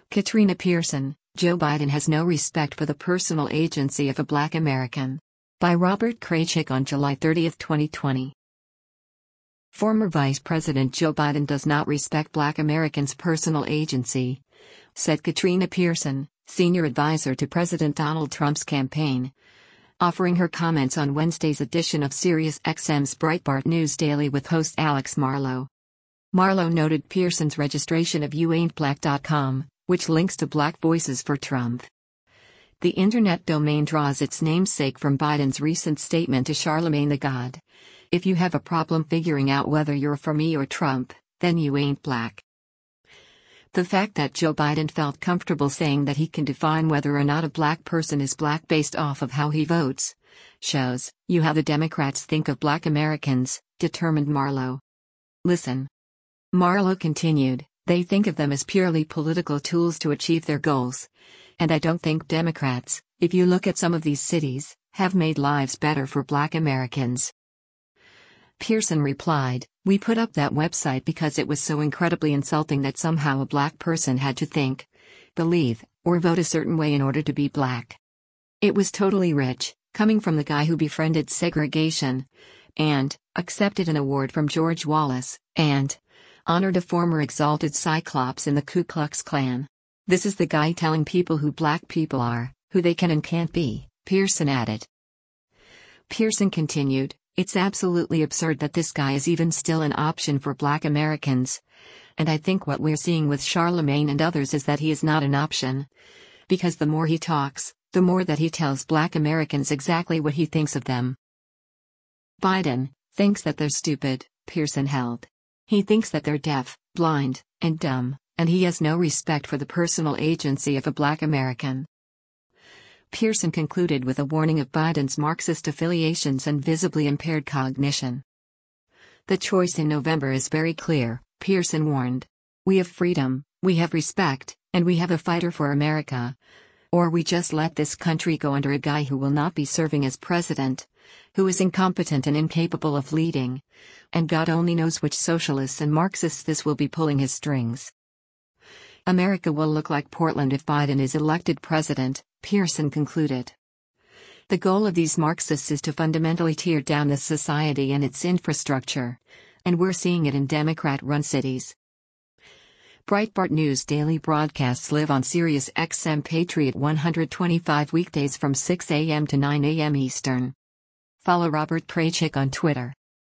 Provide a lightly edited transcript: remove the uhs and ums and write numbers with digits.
Katrina Pearson, Joe Biden has no respect for the personal agency of a Black American. By Robert Kraychik on July 30, 2020. Former Vice President Joe Biden does not respect Black Americans' personal agency, said Katrina Pearson, senior advisor to President Donald Trump's campaign, offering her comments on Wednesday's edition of SiriusXM's Breitbart News Daily with host Alex Marlow. Marlow noted Pearson's registration of youaintblack.com, which links to Black Voices for Trump. The internet domain draws its namesake from Biden's recent statement to Charlemagne the God. If you have a problem figuring out whether you're for me or Trump, then you ain't black. The fact that Joe Biden felt comfortable saying that he can define whether or not a black person is black based off of how he votes shows you how the Democrats think of Black Americans, determined Marlow. Listen. Marlow continued, they think of them as purely political tools to achieve their goals. And I don't think Democrats, if you look at some of these cities, have made lives better for Black Americans. Pearson replied, we put up that website because it was so incredibly insulting that somehow a black person had to think, believe, or vote a certain way in order to be black. It was totally rich, coming from the guy who befriended segregation, and accepted an award from George Wallace, and honored a former exalted Cyclops in the Ku Klux Klan. This is the guy telling people who black people are, who they can and can't be, Pearson added. Pearson continued, it's absolutely absurd that this guy is even still an option for Black Americans. And I think what we're seeing with Charlemagne and others is that he is not an option. Because the more he talks, the more that he tells Black Americans exactly what he thinks of them. Biden thinks that they're stupid, Pearson held. He thinks that they're deaf, blind, and dumb, and he has no respect for the personal agency of a Black American. Pearson concluded with a warning of Biden's Marxist affiliations and visibly impaired cognition. The choice in November is very clear, Pearson warned. We have freedom, we have respect, and we have a fighter for America. Or we just let this country go under a guy who will not be serving as president, who is incompetent and incapable of leading, and God only knows which socialists and Marxists this will be pulling his strings. America will look like Portland if Biden is elected president, Pearson concluded. The goal of these Marxists is to fundamentally tear down this society and its infrastructure, and we're seeing it in Democrat-run cities. Breitbart News Daily broadcasts live on SiriusXM Patriot 125 weekdays from 6 a.m. to 9 a.m. Eastern. Follow Robert Kraychik on Twitter.